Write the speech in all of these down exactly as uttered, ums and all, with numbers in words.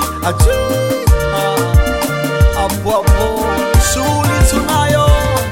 Ajui hapo hapo shughuli tunayo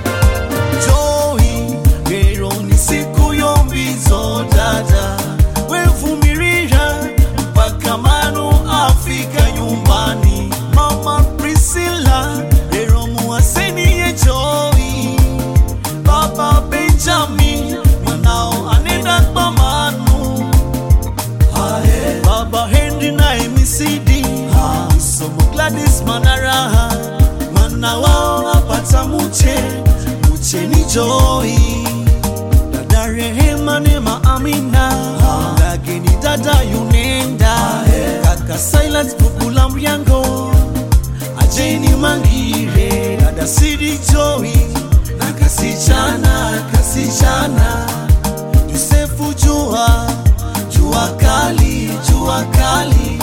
Joy leo ni siku yombizo dada wevumirira mpaka manu afika nyumbani Mama Priscilla leo muaseni ye Joy Baba Benjamin manao anenda kwa manu Ae. Baba Henry na M C D Somo Gladys Manaraha Mana wao apata muche Muche ni Joy Dada Rehema Nema Amina Lageni dada Yunenda Kaka Silence Pukula Mriango Ajeni Mangire Dada Sidi Joy Na kasichana Kasichana Yusefu Jua Jua kali Jua kali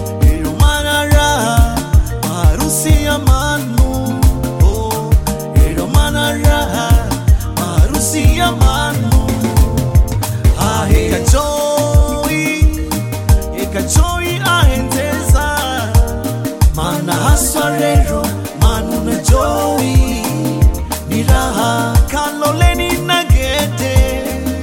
Maharusi ya manu oh, ero manaraha Maharusi ya manu Ahe Eka Joy Eka Joy ahenteza Mana haswarero Manu na Joy Niraha Kaloleni nagete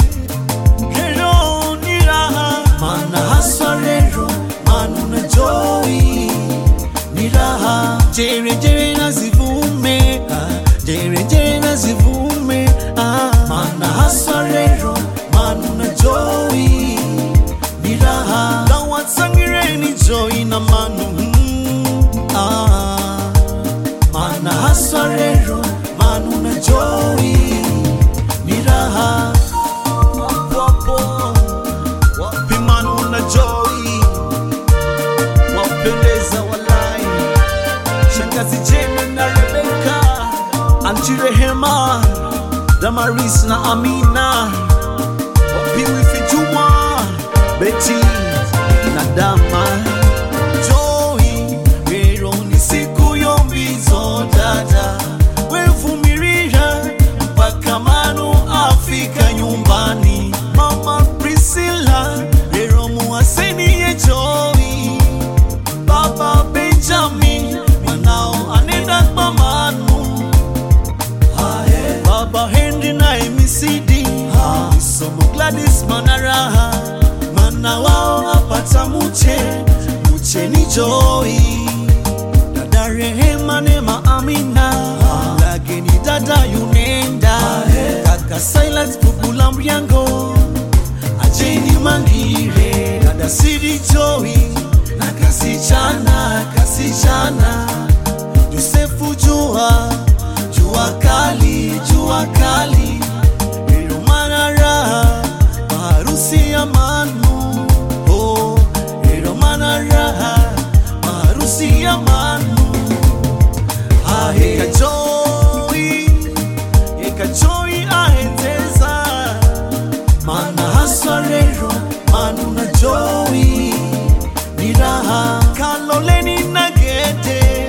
Kero niraha Mana haswarero Manu na Joy Niraha Jere jere na zivume Jere jere na zivume Mana haswarero Manu na Joy Niraha Gawat sangire ni Joy na manu Mana haswarero Manu na Joy Niraha Wapo Wapi Manu na Joy Wapendeza walai Shangazi Jane na Rebecca Auntie Rehema Damaris na Amina Wapi Wifi Juma Betty na Dama Joy Leo ni siku yombizo dada wevumirira mpaka manu afika nyumbani Mama Priscilla leo muaseni ye Joy Baba Benjamin manao anenda kwa manu Ae. Baba Henry na M C D Somo Gladys Manaraha Mana wao apata muche Muche ni Joy Dada Rehema Nema Amina Lageni dada Yunenda Kaka Silence Pukula Mriango Ajeni Mangire Dada Sidi Joy Na kasichana, kasichana Yusefu Jua Jua kali, jua kali Ero manaraha Maharusi ya manu oh, ero manaraha Maharusi ya manu Ahe Eka Joy Eka Joy ahenteza Mana haswarero Manu na Joy Niraha Kaloleni nagete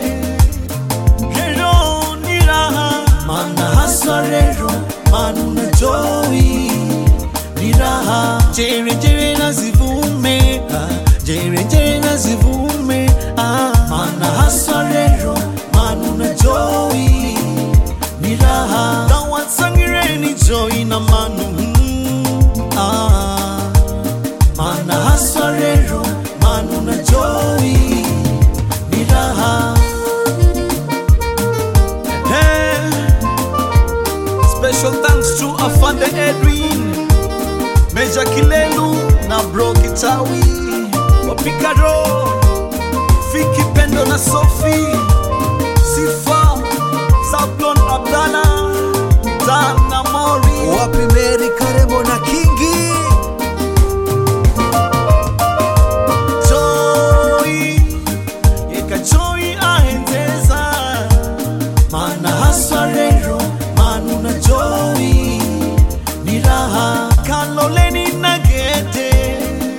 Kero niraha Mana haswarero Manu na Joy Niraha Jere jere na zivume Jere jere na zivume Mana haswarero Manu na Joy Niraha Gawat sangire ni Joy na manu Mana haswarero Manu na Joy Niraha Hey Special thanks to Afande Edwin Major Kilelu na Bro Kitawi Wapikaro Fiki Pendo na Sophie Sifa Zablon Abdallah Dana Mori Wapi Mary Karemo na Kingi Joy Eka Joy ahenteza Mana haswarero Manu na Joy Niraha Kaloleni nagete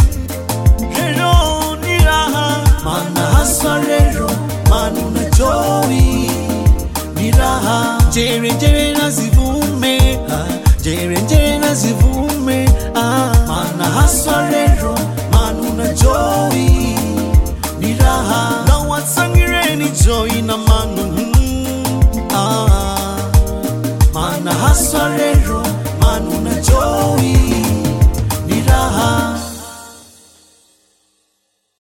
Kero niraha Mana haswarero Manu na Joy Niraha Jere jere na zivume Jere jere na zivume Mana haswarero Manu na Joy Niraha haswa rero, maana unajua